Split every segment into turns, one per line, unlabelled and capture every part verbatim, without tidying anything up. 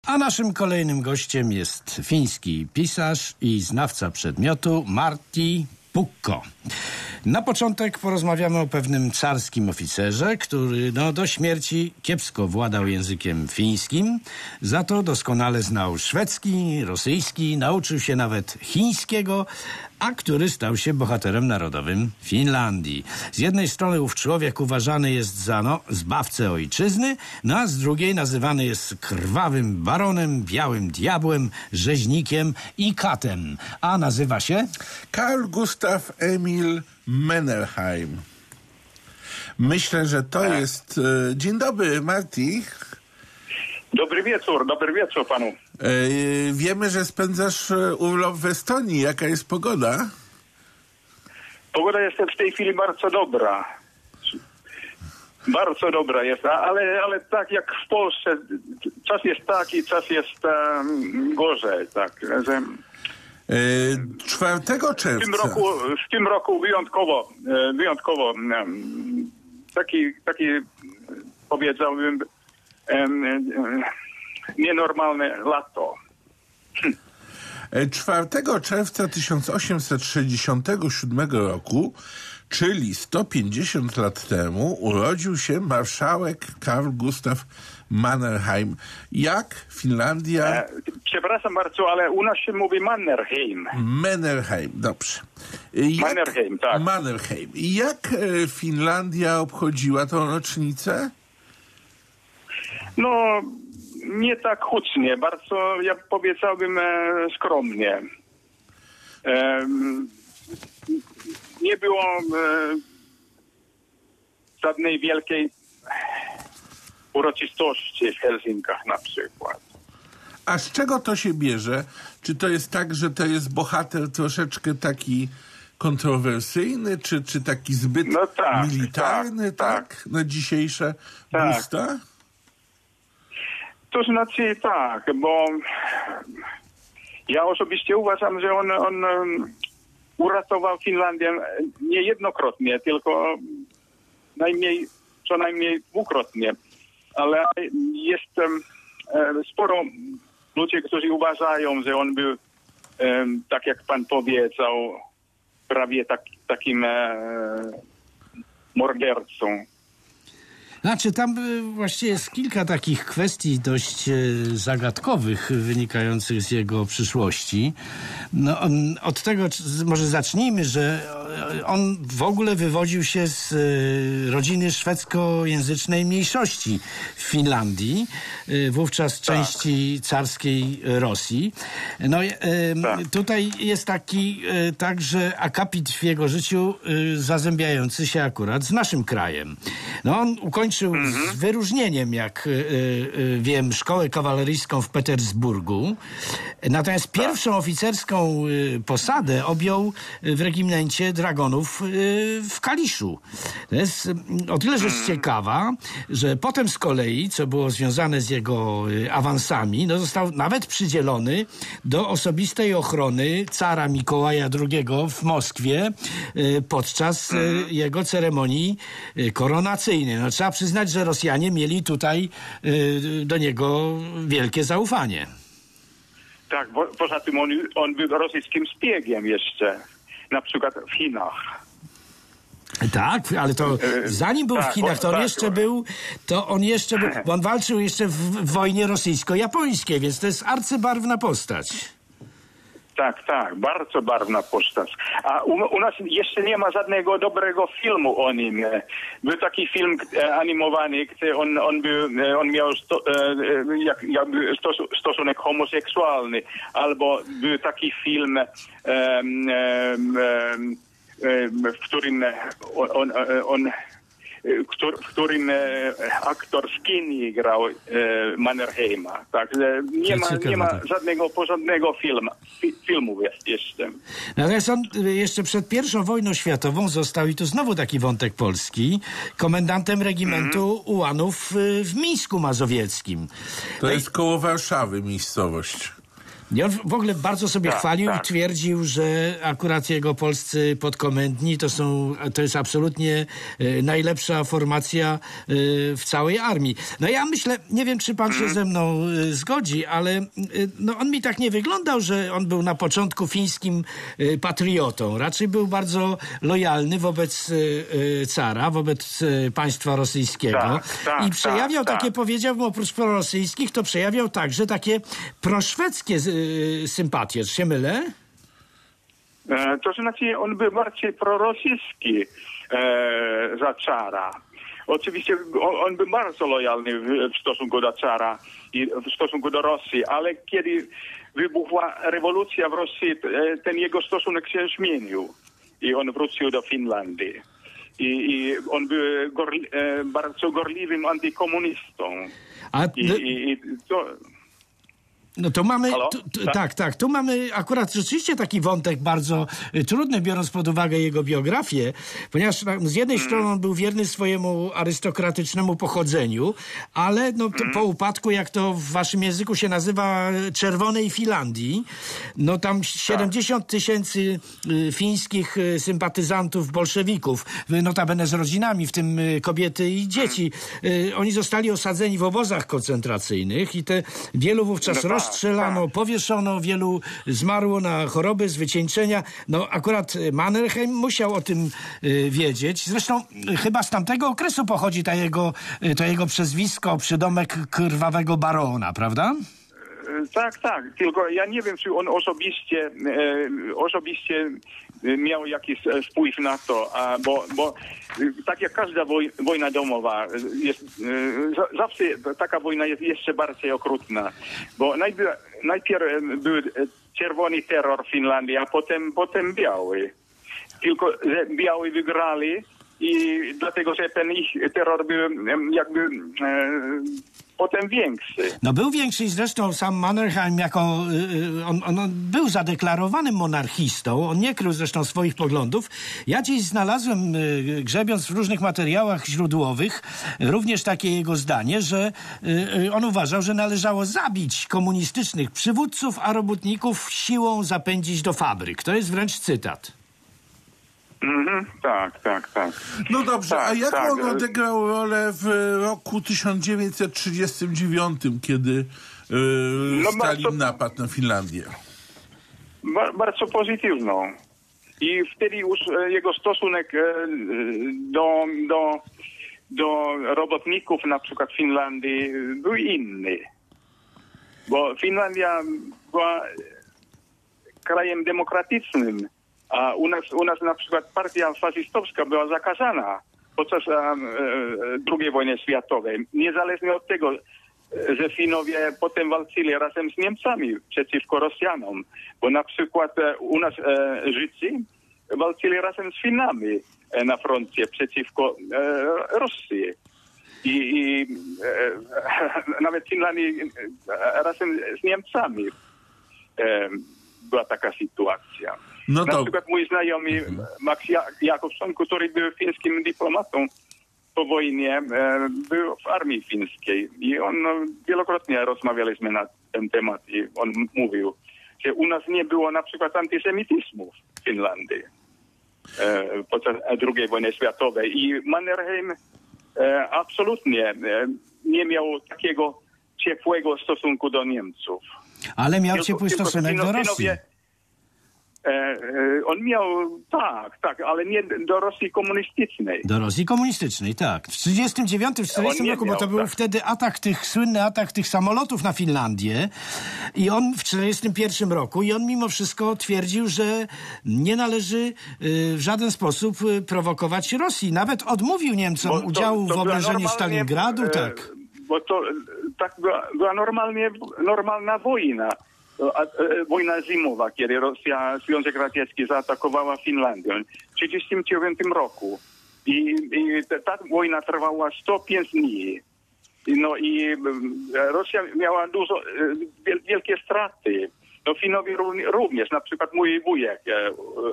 A naszym kolejnym gościem jest fiński pisarz i znawca przedmiotu Martti Pukko. Na początek porozmawiamy o pewnym carskim oficerze, który no, do śmierci kiepsko władał językiem fińskim, za to doskonale znał szwedzki, rosyjski, nauczył się nawet chińskiego, a który stał się bohaterem narodowym Finlandii. Z jednej strony ów człowiek uważany jest za no, zbawcę ojczyzny, no a z drugiej nazywany jest krwawym baronem, białym diabłem, rzeźnikiem i katem. A nazywa się?
Carl Gustav Emil Mannerheim. Myślę, że to jest... E, dzień dobry, Martti.
Dobry wieczór, dobry wieczór panu.
E, wiemy, że spędzasz urlop w Estonii. Jaka jest pogoda?
Pogoda jest w tej chwili bardzo dobra. Bardzo dobra jest, ale, ale tak jak w Polsce, czas jest taki, czas jest um, gorzej, tak. Że
czwartego czerwca.
W tym roku, w tym roku wyjątkowo, wyjątkowo taki, taki powiedziałbym nienormalne lato.
czwartego czerwca tysiąc osiemset sześćdziesiątego siódmego roku, czyli sto pięćdziesiąt lat temu, urodził się marszałek Carl Gustav Mannerheim. Jak Finlandia...
E, przepraszam bardzo, ale u nas się mówi Mannerheim.
Mannerheim, dobrze. Jak...
Mannerheim, tak.
Mannerheim. Jak e, Finlandia obchodziła tą rocznicę?
No, nie tak hucznie, bardzo, ja powiedziałbym, e, skromnie. E, nie było e, żadnej wielkiej uroczystości w Helsinkach na przykład.
A z czego to się bierze? Czy to jest tak, że to jest bohater troszeczkę taki kontrowersyjny, czy, czy taki zbyt
no tak,
militarny, tak, tak, na dzisiejsze
tak.
gusta?
To znaczy tak, bo ja osobiście uważam, że on, on um, uratował Finlandię niejednokrotnie, tylko najmniej, co najmniej dwukrotnie. Ale jest um, sporo ludzi, którzy uważają, że on był, um, tak jak pan powiedział, prawie tak, takim e, mordercą.
Znaczy, tam właściwie jest kilka takich kwestii dość e, zagadkowych, wynikających z jego przyszłości. No, on, od tego może zacznijmy, że on w ogóle wywodził się z e, rodziny szwedzkojęzycznej mniejszości w Finlandii, e, wówczas tak. części carskiej Rosji. No, e, tak. Tutaj jest taki e, także akapit w jego życiu e, zazębiający się akurat z naszym krajem. No, on ukończył z wyróżnieniem, jak y, y, wiem, szkołę kawaleryjską w Petersburgu. Natomiast pierwszą oficerską y, posadę objął w regimencie dragonów y, w Kaliszu. To jest y, o tyle rzecz ciekawa, że potem z kolei, co było związane z jego y, awansami, no został nawet przydzielony do osobistej ochrony cara Mikołaja drugiego w Moskwie y, podczas y, jego ceremonii y, koronacyjnej. No, trzeba przyznać, że Rosjanie mieli tutaj y, do niego wielkie zaufanie.
Tak, bo, poza tym on, on był rosyjskim szpiegiem jeszcze, na przykład w Chinach.
Tak, ale to zanim był
tak,
w Chinach, to on
tak,
jeszcze był, to on jeszcze był, bo on walczył jeszcze w, w wojnie rosyjsko-japońskiej, więc to jest arcybarwna postać.
Tak, tak, bardzo barwna postać. A u, u nas jeszcze nie ma żadnego dobrego filmu o nim. Był taki film e, animowany, gdzie on, on, był, on miał sto, e, jak, jak stos, stosunek homoseksualny. Albo był taki film, e, e, e, w którym on, on, on w którym e, aktor Skinny grał e, Mannerheima. Także nie ma, nie ma żadnego porządnego filmu, fi, filmu jeszcze.
Natomiast on jeszcze przed pierwszą wojną światową został, i tu znowu taki wątek polski, komendantem regimentu mm. ułanów w Mińsku Mazowieckim.
To jest koło Warszawy miejscowość.
I on w ogóle bardzo sobie
Tak,
chwalił
tak.
i twierdził, że akurat jego polscy podkomendni to są, to jest absolutnie e, najlepsza formacja e, w całej armii. No ja myślę, nie wiem, czy pan się ze mną e, zgodzi, ale e, no on mi tak nie wyglądał, że on był na początku fińskim e, patriotą. Raczej był bardzo lojalny wobec e, cara, wobec e, państwa rosyjskiego.
Tak, tak,
I przejawiał
tak,
takie,
tak.
powiedziałbym, oprócz prorosyjskich, to przejawiał także takie proszwedzkie y, sympatie. Czy się mylę?
E, to znaczy, on był bardziej prorosyjski e, za cara. Oczywiście on, on był bardzo lojalny w, w stosunku do cara i w stosunku do Rosji, ale kiedy wybuchła rewolucja w Rosji, e, ten jego stosunek się zmienił i on wrócił do Finlandii. I, i on był gorli, e, bardzo gorliwym antykomunistą.
A,
I, i, i to...
No to mamy,
Halo?
tu, tu,
Tak?
tak, tak, tu mamy akurat rzeczywiście taki wątek bardzo y, trudny, biorąc pod uwagę jego biografię, ponieważ no, z jednej mm. strony on był wierny swojemu arystokratycznemu pochodzeniu, ale no, to, mm. po upadku, jak to w waszym języku się nazywa, Czerwonej Finlandii, no tam siedemdziesiąt tysięcy y, fińskich y, sympatyzantów bolszewików, y, notabene z rodzinami, w tym y, kobiety i dzieci, y, oni zostali osadzeni w obozach koncentracyjnych i te wielu wówczas
No tak.
rozstrzelano, powieszono, wielu zmarło na choroby z wycieńczenia. No akurat Mannerheim musiał o tym y, wiedzieć. Zresztą y, chyba z tamtego okresu pochodzi ta jego, y, to jego przezwisko, przydomek krwawego barona, prawda?
Tak, tak. Tylko ja nie wiem, czy on osobiście, e, osobiście miał jakiś wpływ na to, a, bo, bo tak jak każda woj, wojna domowa, jest, e, zawsze taka wojna jest jeszcze bardziej okrutna, bo najpierw, najpierw był czerwony terror w Finlandii, a potem, potem biały. Tylko że biały wygrali i dlatego, że ten ich terror był jakby e, potem większy.
No był większy i zresztą sam Mannerheim jako, y, on, on był zadeklarowanym monarchistą, on nie krył zresztą swoich poglądów. Ja gdzieś znalazłem, y, grzebiąc w różnych materiałach źródłowych, y, również takie jego zdanie, że y, on uważał, że należało zabić komunistycznych przywódców, a robotników siłą zapędzić do fabryk. To jest wręcz cytat.
Mhm, tak, tak, tak.
No dobrze,
tak,
a jak
tak.
on odegrał rolę w roku tysiąc dziewięćset trzydziestym dziewiątym, kiedy yy,
No
Stalin
bardzo-
napadł na Finlandię?
Ba- bardzo pozytywną. I wtedy już e, jego stosunek e, do, do, do robotników na przykład w Finlandii e, był inny. Bo Finlandia była krajem demokratycznym, a u nas, u nas na przykład partia faszystowska była zakazana podczas e, e, drugiej wojny światowej. Niezależnie od tego, że Finowie potem walczyli razem z Niemcami przeciwko Rosjanom. Bo na przykład e, u nas e, Żydzi walczyli razem z Finami e, na froncie przeciwko e, Rosji. I, i e, nawet w Finlandii e, razem z Niemcami e, była taka sytuacja.
No
Na
to-
przykład mój znajomy Max Ja- Jakobson, który był fińskim dyplomatą po wojnie, e, był w armii fińskiej i on no, wielokrotnie rozmawialiśmy na ten temat i on m- mówił, że u nas nie było na przykład antysemityzmu w Finlandii e, podczas drugiej wojny światowej i Mannerheim e, absolutnie e, nie miał takiego ciepłego stosunku do Niemców.
Ale miał
Tylko-
ciepły
tylko
stosunek
Fino-
do Rosji.
Finowie- E, e, on miał, tak, tak, ale nie do Rosji komunistycznej.
Do Rosji komunistycznej, tak. W trzydziestym dziewiątym, w czterdziestym
On nie
roku, bo
miał,
to był
tak.
wtedy atak tych, słynny atak tych samolotów na Finlandię i on w czterdziestym pierwszym roku i on mimo wszystko twierdził, że nie należy y, w żaden sposób y, prowokować Rosji. Nawet odmówił Niemcom
Bo to-
udziału
to
w
była
oblężeniu
normalnie,
Stalingradu,
e,
tak.
Bo to e, tak była, była normalnie normalna wojna. A, e, wojna zimowa, kiedy Rosja, Związek Radziecki zaatakowała Finlandię w tysiąc dziewięćset trzydziestym dziewiątym roku. I, i ta, ta wojna trwała sto pięć dni. I No i e, Rosja miała dużo, e, wiel, wielkie straty. No Finowie równi- również, na przykład mój wujek e, e,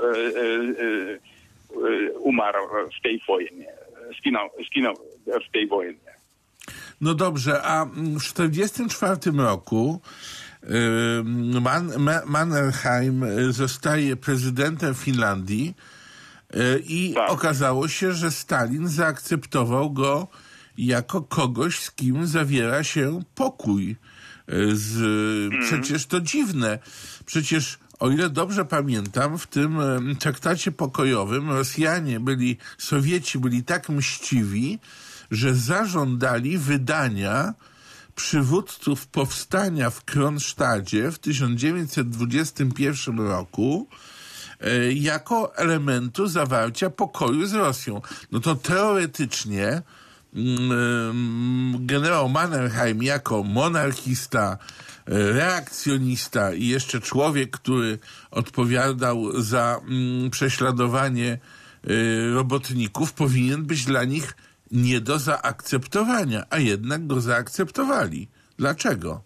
e, e, umarł w tej wojnie, skinął, skinął w tej wojnie.
No dobrze, a w czterdziestym czwartym roku Man, Ma, Mannerheim zostaje prezydentem Finlandii i
tak.
okazało się, że Stalin zaakceptował go jako kogoś, z kim zawiera się pokój. Z, mm. Przecież to dziwne. Przecież, o ile dobrze pamiętam, w tym traktacie pokojowym Rosjanie byli, Sowieci byli tak mściwi, że zażądali wydania przywódców powstania w Kronsztadzie w tysiąc dziewięćset dwudziestym pierwszym roku e, jako elementu zawarcia pokoju z Rosją. No to teoretycznie mm, generał Mannerheim jako monarchista, reakcjonista i jeszcze człowiek, który odpowiadał za mm, prześladowanie y, robotników, powinien być dla nich nie do zaakceptowania, a jednak go zaakceptowali. Dlaczego?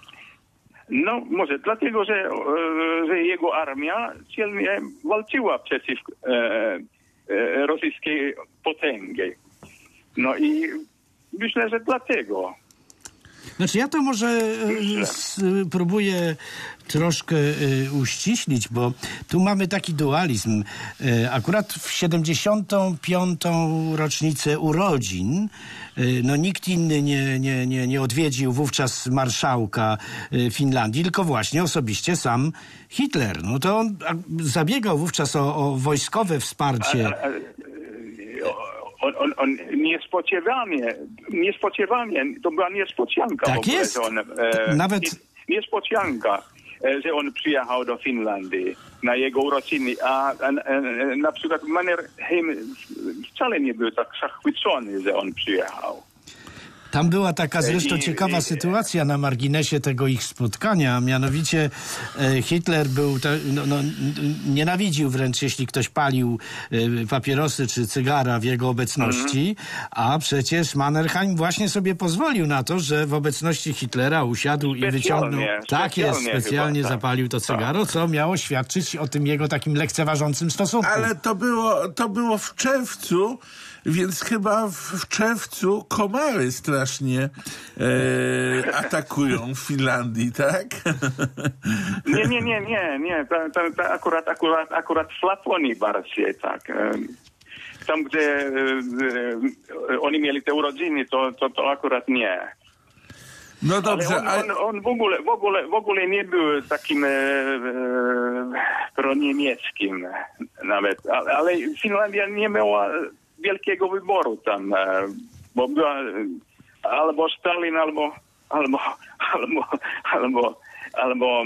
No może dlatego, że, że jego armia silnie walczyła przeciw e, e, rosyjskiej potęgi. No i myślę, że dlatego.
Znaczy ja to może e, spróbuję troszkę e, uściślić, bo tu mamy taki dualizm. E, akurat w siedemdziesiątą piątą rocznicę urodzin e, no nikt inny nie, nie, nie, nie odwiedził wówczas marszałka e, Finlandii, tylko właśnie osobiście sam Hitler. No to on a, zabiegał wówczas o, o wojskowe wsparcie.
A, a, a, On, on, on niespodziewanie, niespodziewanie, to była niespodzianka.
Tak
w ogóle,
jest.
Że on, e,
Nawet...
Niespodzianka, e, że on przyjechał do Finlandii na jego urodziny, a, a, a na przykład Mannerheim wcale nie był tak zachwycony, że on przyjechał.
Tam była taka zresztą
I,
ciekawa
i,
sytuacja na marginesie tego ich spotkania, mianowicie e, Hitler był, te, no, no, nienawidził wręcz, jeśli ktoś palił e, papierosy czy cygara w jego obecności, mm. a przecież Mannerheim właśnie sobie pozwolił na to, że w obecności Hitlera usiadł i wyciągnął, tak jest, specjalnie chyba, zapalił to cygaro, tak. Co miało świadczyć o tym jego takim lekceważącym stosunku.
Ale to było, to było w czerwcu, więc chyba w, w czerwcu komary strasznie e, atakują w Finlandii, tak?
Nie, nie, nie, nie, nie. To, to, to akurat, akurat, akurat w Laponii bardziej, tak. Tam, gdzie e, e, oni mieli te urodziny, to, to, to akurat nie.
No dobrze,
ale on, on, on w, ogóle, w, ogóle, w ogóle nie był takim e, e, proniemieckim nawet, ale, ale Finlandia nie miała wielkiego wyboru tam, bo była albo Stalin, albo albo albo albo albo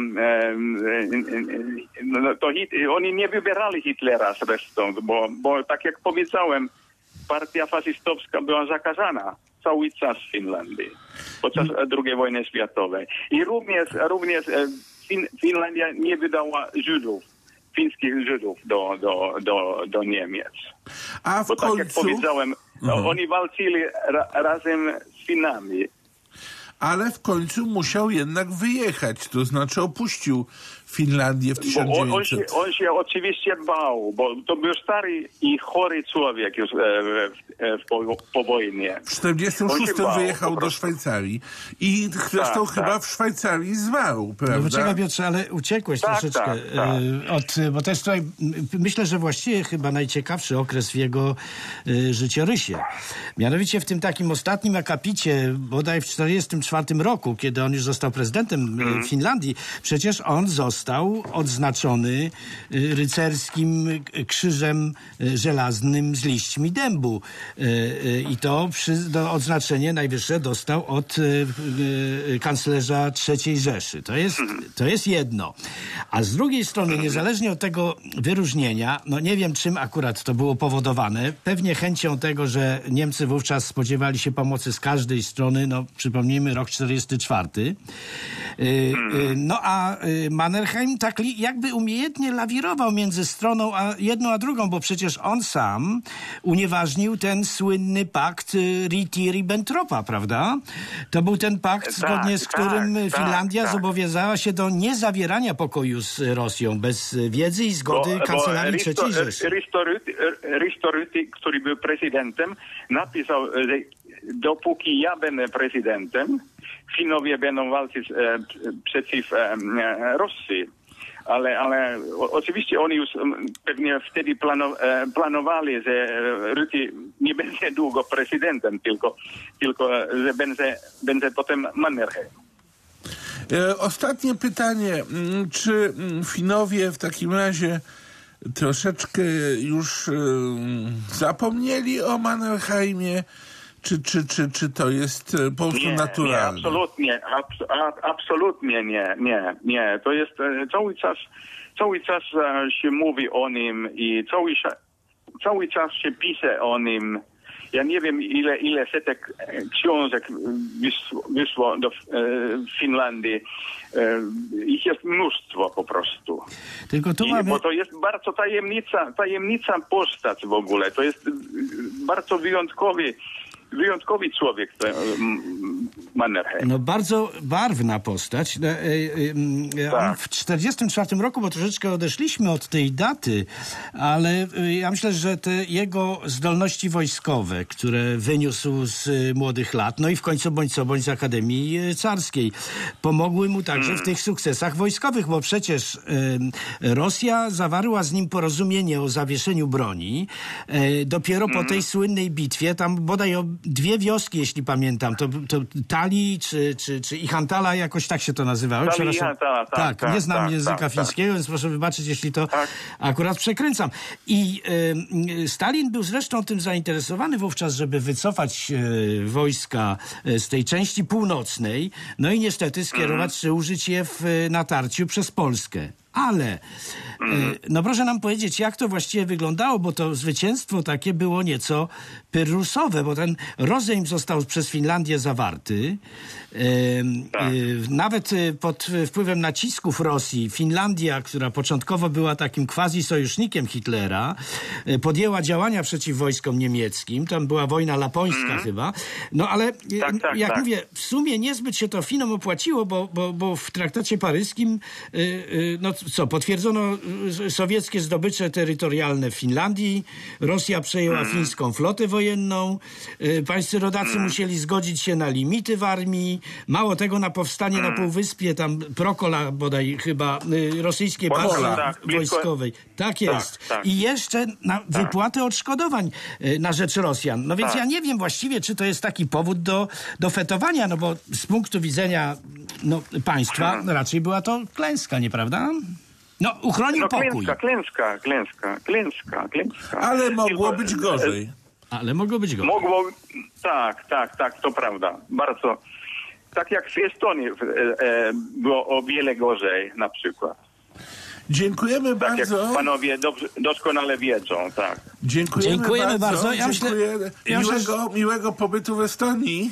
no, to hit, oni nie wybierali Hitlera zresztą, bo, bo tak jak powiedziałem, partia faszystowska była zakazana cały czas w Finlandii podczas drugiej wojny światowej. I również, również fin, Finlandia nie wydała Żydów, fińskich Żydów do, do, do, do Niemiec.
A w
Bo
końcu...
tak jak powiedziałem, uh-huh. oni walczyli ra, razem z Finami.
Ale w końcu musiał jednak wyjechać, to znaczy opuścił Finlandię w tysiąc dziewięćset...
On, on, się, on się oczywiście bał, bo to był stary i chory człowiek już e, e, po, po wojnie.
W czterdziestym szóstym wyjechał do Szwajcarii i zresztą
tak,
chyba
tak.
w Szwajcarii zmarł, prawda?
No poczekaj, Piotrze, ale uciekłeś
tak,
troszeczkę
tak, tak.
od... Bo to jest tutaj, myślę, że właściwie chyba najciekawszy okres w jego y, życiorysie. Mianowicie w tym takim ostatnim akapicie, bodaj w czterdziestym czwartym roku, kiedy on już został prezydentem mm. Finlandii, przecież on został odznaczony y, rycerskim krzyżem y, żelaznym z liśćmi dębu. Y, y, I to przy, do odznaczenie najwyższe dostał od y, y, kanclerza trzeciej Rzeszy. To jest, to jest jedno. A z drugiej strony, niezależnie od tego wyróżnienia, no nie wiem, czym akurat to było powodowane, pewnie chęcią tego, że Niemcy wówczas spodziewali się pomocy z każdej strony, no przypomnijmy rok czterdziesty czwarty. Y, y, no a y, Mannerheim tak li, jakby umiejętnie lawirował między stroną a jedną a drugą, bo przecież on sam unieważnił ten słynny pakt y, Ryti-Ribbentropa, prawda? To był ten pakt,
tak,
zgodnie z którym
tak,
Finlandia
tak, tak.
zobowiązała się do niezawierania pokoju z Rosją bez wiedzy i zgody bo, kancelarii bo trzeciej Rzeszy.
Risto Ryti, Risto Ryti, który był prezydentem, napisał, że dopóki ja będę prezydentem, Finowie będą walczyć e, przeciw e, Rosji. Ale, ale o, oczywiście oni już pewnie wtedy plano, e, planowali, że Ryti nie będzie długo prezydentem, tylko, tylko że będzie, będzie potem Mannerheim.
E, ostatnie pytanie. Czy Finowie w takim razie troszeczkę już e, zapomnieli o Mannerheimie? Czy, czy, czy, czy to jest po prostu
nie,
naturalne?
Nie, absolutnie, abs, a, absolutnie nie, nie, nie. To jest e, cały czas, cały czas e, się mówi o nim i cały, cały czas się pisze o nim. Ja nie wiem, ile, ile setek książek wyszło, wyszło do e, Finlandii. E, ich jest mnóstwo po prostu.
Tylko tu
I,
mamy...
Bo to jest bardzo tajemnica, tajemnica postać w ogóle. To jest bardzo wyjątkowy Wyjątkowy człowiek, Mannerheim.
No bardzo barwna postać. No, e, e,
tak.
W czterdziestym czwartym roku, bo troszeczkę odeszliśmy od tej daty, ale e, ja myślę, że te jego zdolności wojskowe, które wyniósł z młodych lat, no i w końcu bądź co bądź z Akademii Carskiej, pomogły mu także hmm. w tych sukcesach wojskowych, bo przecież e, Rosja zawarła z nim porozumienie o zawieszeniu broni. E, dopiero hmm. po tej słynnej bitwie, tam bodaj o dwie wioski, jeśli pamiętam, to, to Tali czy, czy, czy Ihantala, jakoś tak się to nazywało.
Tali, Ihantala, tak,
tak,
tak,
nie znam
tak,
języka
tak,
fińskiego,
tak.
więc proszę wybaczyć, jeśli to
tak.
akurat przekręcam. I y, Stalin był zresztą tym zainteresowany wówczas, żeby wycofać y, wojska y, z tej części północnej, no i niestety skierować, mm. czy użyć je w y, natarciu przez Polskę. Ale, mm. no proszę nam powiedzieć, jak to właściwie wyglądało, bo to zwycięstwo takie było nieco pyrrusowe, bo ten rozejm został przez Finlandię zawarty. Tak. Nawet pod wpływem nacisków Rosji Finlandia, która początkowo była takim quasi-sojusznikiem Hitlera, podjęła działania przeciw wojskom niemieckim. Tam była wojna lapońska mm. chyba. No ale
tak, tak,
jak
tak.
mówię, w sumie niezbyt się to Finom opłaciło, bo, bo, bo w traktacie paryskim no co, potwierdzono sowieckie zdobycze terytorialne w Finlandii, Rosja przejęła mm. fińską flotę wojenną, pańscy rodacy mm. musieli zgodzić się na limity w armii, mało tego, na powstanie mm. na Półwyspie, tam Prokola bodaj chyba, rosyjskiej bazy
tak,
wojskowej. Tak jest.
Tak, tak.
I jeszcze na
tak.
wypłatę odszkodowań na rzecz Rosjan. No więc tak. ja nie wiem właściwie, czy to jest taki powód do, do fetowania, no bo z punktu widzenia no, państwa hmm. raczej była to klęska, nieprawda? No, uchronił
no,
pokój.
Klęska, klęska, klęska, klęska, klęska.
Ale mogło
Tylko,
być gorzej.
Ale mogło być gorzej.
Mogło, tak, tak, tak, to prawda. Bardzo. Tak jak w Estonii e, e, było o wiele gorzej na przykład.
Dziękujemy
tak
bardzo.
Jak panowie dobrze, doskonale wiedzą, tak.
Dziękujemy,
Dziękujemy bardzo.
bardzo.
Ja myślę,
Dziękuję.
ja
miłego,
myślę,
miłego pobytu w Estonii.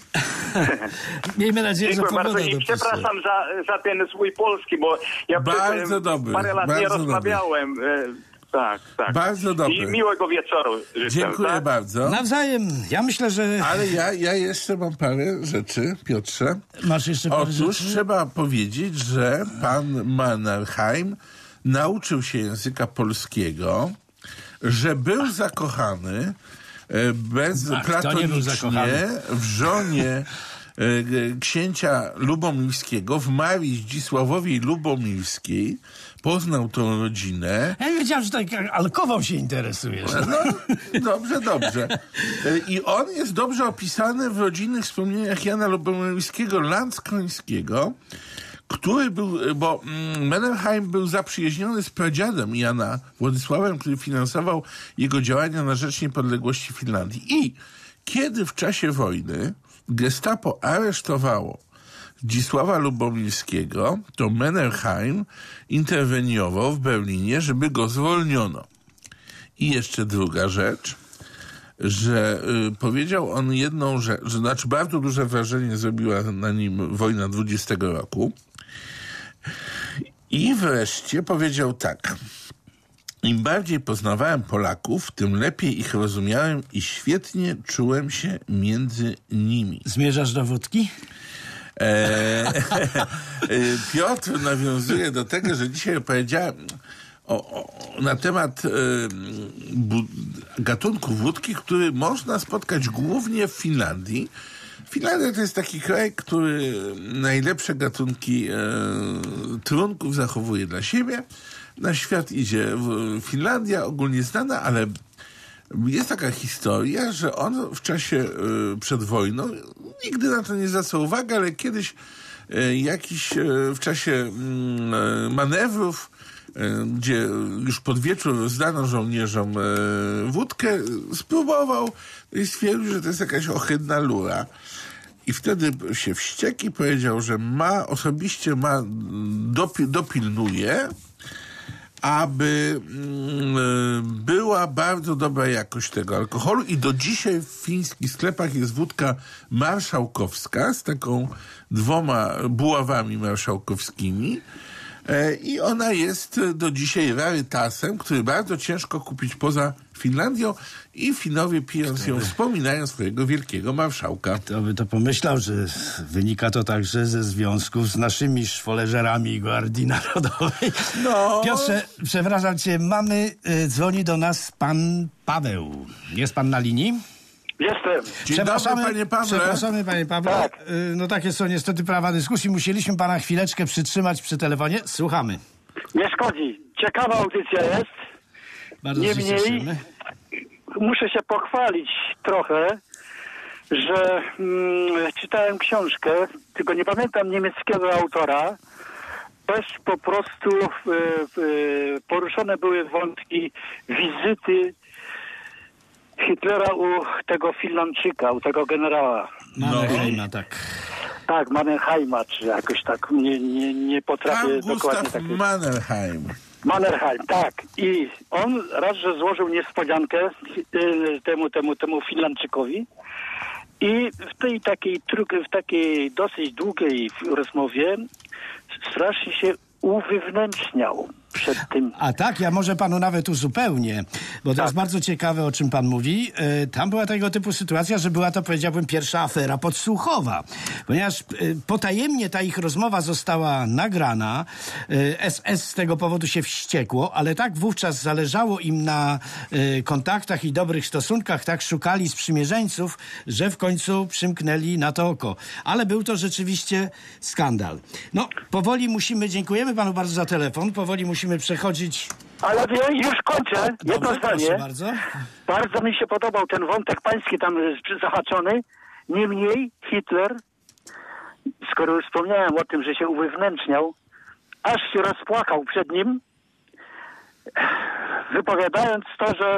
Miejmy nadzieję,
Dziękuję
że pogoda
bardzo i przepraszam za, za ten swój polski, bo ja
bardzo
przed,
dobry,
parę lat
bardzo
nie rozmawiałem. E, tak, tak.
Bardzo dobry.
I miłego wieczoru życzę,
Dziękuję
tak?
bardzo.
Nawzajem. Ja myślę, że...
Ale ja, ja jeszcze mam parę rzeczy, Piotrze.
Masz jeszcze parę
Otóż
rzeczy?
trzeba powiedzieć, że pan Mannerheim nauczył się języka polskiego, że był zakochany bezplatonicznie w żonie księcia Lubomirskiego, w Marii Zdzisławowej Lubomirskiej. Poznał tą rodzinę.
Ja nie wiedziałem, że tak alkową się interesujesz.
No, dobrze, dobrze. I on jest dobrze opisany w rodzinnych wspomnieniach Jana Lubomirskiego Landskrońskiego, który był, bo Mannerheim był zaprzyjaźniony z pradziadem Jana Władysławem, który finansował jego działania na rzecz niepodległości Finlandii. I kiedy w czasie wojny Gestapo aresztowało Zdzisława Lubomirskiego, to Mannerheim interweniował w Berlinie, żeby go zwolniono. I jeszcze druga rzecz, że y, powiedział on jedną rzecz, że znaczy bardzo duże wrażenie zrobiła na nim wojna dwudziestego roku. I wreszcie powiedział tak: im bardziej poznawałem Polaków, tym lepiej ich rozumiałem i świetnie czułem się między nimi.
Zmierzasz do wódki?
E, Piotr nawiązuje do tego, że dzisiaj opowiedziałem o, o, na temat e, bu, gatunku wódki, który można spotkać głównie w Finlandii, Finlandia to jest taki kraj, który najlepsze gatunki e, trunków zachowuje dla siebie. Na świat idzie Finlandia, ogólnie znana, ale jest taka historia, że on w czasie e, przed wojną, nigdy na to nie zwracał uwagi, ale kiedyś e, jakiś e, w czasie e, manewrów, e, gdzie już pod wieczór rozdano żołnierzom e, wódkę, spróbował i stwierdził, że to jest jakaś ohydna lura. I wtedy się wściekł i powiedział, że ma, osobiście ma, dopi, dopilnuje, aby mm, była bardzo dobra jakość tego alkoholu i do dzisiaj w fińskich sklepach jest wódka marszałkowska z taką dwoma buławami marszałkowskimi e, i ona jest do dzisiaj rarytasem, który bardzo ciężko kupić poza Finlandią i Finowie, pijąc ją, wspominają swojego wielkiego marszałka.
Kto by to pomyślał, że wynika to także ze związków z naszymi szwoleżerami Gwardii Narodowej.
No.
Piotrze, przepraszam cię, mamy, y, dzwoni do nas pan Paweł. Jest pan na linii?
Jestem.
Dzień dobry, panie Pawle.
Przepraszamy, panie Pawle.
Tak.
Y, no takie są niestety prawa dyskusji. Musieliśmy pana chwileczkę przytrzymać przy telefonie. Słuchamy.
Nie szkodzi. Ciekawa audycja jest.
Bardzo się
Niemniej
cieszymy.
muszę się pochwalić trochę, że mm, czytałem książkę, tylko nie pamiętam niemieckiego autora. Też po prostu y, y, poruszone były wątki wizyty Hitlera u tego Finlandczyka, u tego generała.
Mannerheima, tak.
Tak, Mannerheima, czy jakoś tak, nie, nie, nie potrafię
Karl
dokładnie
Gustav
tak.
Mannerheim.
Mannerheim, tak. I on raz, że złożył niespodziankę y, temu, temu, temu Finlandczykowi i w tej takiej, w takiej dosyć długiej rozmowie strasznie się uwewnętrzniał przed tym.
A tak, ja może panu nawet uzupełnię, bo to
Tak.
jest bardzo ciekawe, o czym pan mówi. E, tam była tego typu sytuacja, że była to, powiedziałbym, pierwsza afera podsłuchowa, ponieważ e, potajemnie ta ich rozmowa została nagrana. E, S S z tego powodu się wściekło, ale tak wówczas zależało im na e, kontaktach i dobrych stosunkach, tak szukali sprzymierzeńców, że w końcu przymknęli na to oko. Ale był to rzeczywiście skandal. No, powoli musimy, dziękujemy panu bardzo za telefon, powoli musimy przechodzić.
Ale wie, już kończę. Jedno
Dobrze, proszę
zdanie.
bardzo.
Bardzo mi się podobał ten wątek pański tam y, zahaczony. Niemniej Hitler, skoro już wspomniałem o tym, że się uwewnętrzniał, aż się rozpłakał przed nim, wypowiadając to, że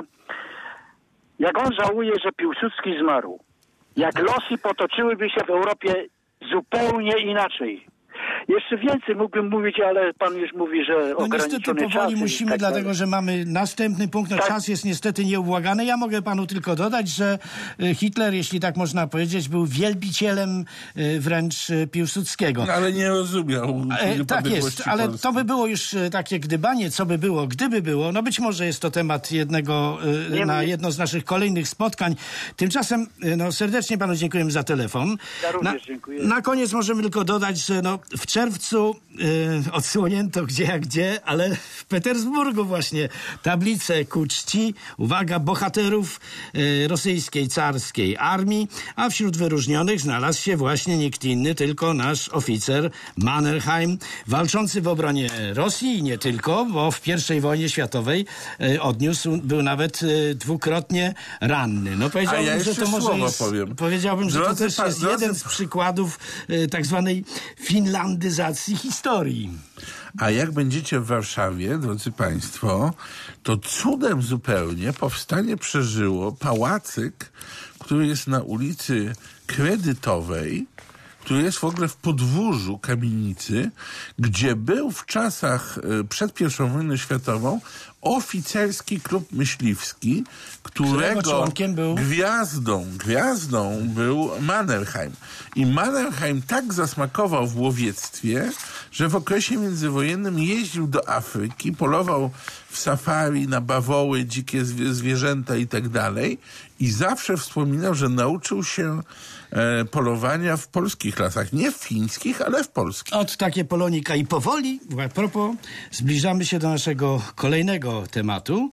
jak on żałuje, że Piłsudski zmarł, jak losy potoczyłyby się w Europie zupełnie inaczej. Jeszcze więcej mógłbym mówić, ale pan już mówi, że
No
ograniczony
niestety
czas.
powoli
i
musimy,
tak
dlatego
dalej.
że mamy następny punkt. No
Tak.
czas jest niestety nieubłagany. Ja mogę panu tylko dodać, że y, Hitler, jeśli tak można powiedzieć, był wielbicielem y, wręcz y, Piłsudskiego.
No, ale nie rozumiał
E, tak jest, ale
Polski.
to by było już e, takie gdybanie, co by było, gdyby było. No być może jest to temat jednego, e,
Nie
na
mnie.
jedno z naszych kolejnych spotkań. Tymczasem, e, no serdecznie panu dziękujemy za telefon.
Ja również
na,
dziękuję.
Na koniec możemy tylko dodać, że no, w czerwcu e, odsłonięto gdzie jak gdzie, ale w Petersburgu właśnie tablicę ku czci, uwaga, bohaterów e, rosyjskiej carskiej armii, a wśród wyróżnionych znalazł się właśnie nikt inny, tylko nasz oficer Mannerheim, walczący w obronie Rosji i nie tylko, bo w pierwszej wojnie światowej e, odniósł, był nawet e, dwukrotnie ranny. No powiedziałbym,
A ja
że
jeszcze
to może
słowo
jest,
powiem.
powiedziałbym, że to
Drodzy
też
pa-
jest
drodzy
jeden
pa-
z przykładów e, tak zwanej finlandyzacji historii.
A jak będziecie w Warszawie, drodzy państwo, to cudem zupełnie powstanie przeżyło pałacyk, który jest na ulicy Kredytowej, który jest w ogóle w podwórzu kamienicy, gdzie był w czasach e, przed pierwszą wojną światową oficerski klub myśliwski, którego
Którego członkiem był?
gwiazdą, gwiazdą był Mannerheim. I Mannerheim tak zasmakował w łowiectwie, że w okresie międzywojennym jeździł do Afryki, polował w safari na bawoły, dzikie zwie- zwierzęta i tak dalej i zawsze wspominał, że nauczył się e, polowania w polskich lasach. Nie w fińskich, ale w polskich.
Od takie Polonika i powoli, a propos, zbliżamy się do naszego kolejnego tematu.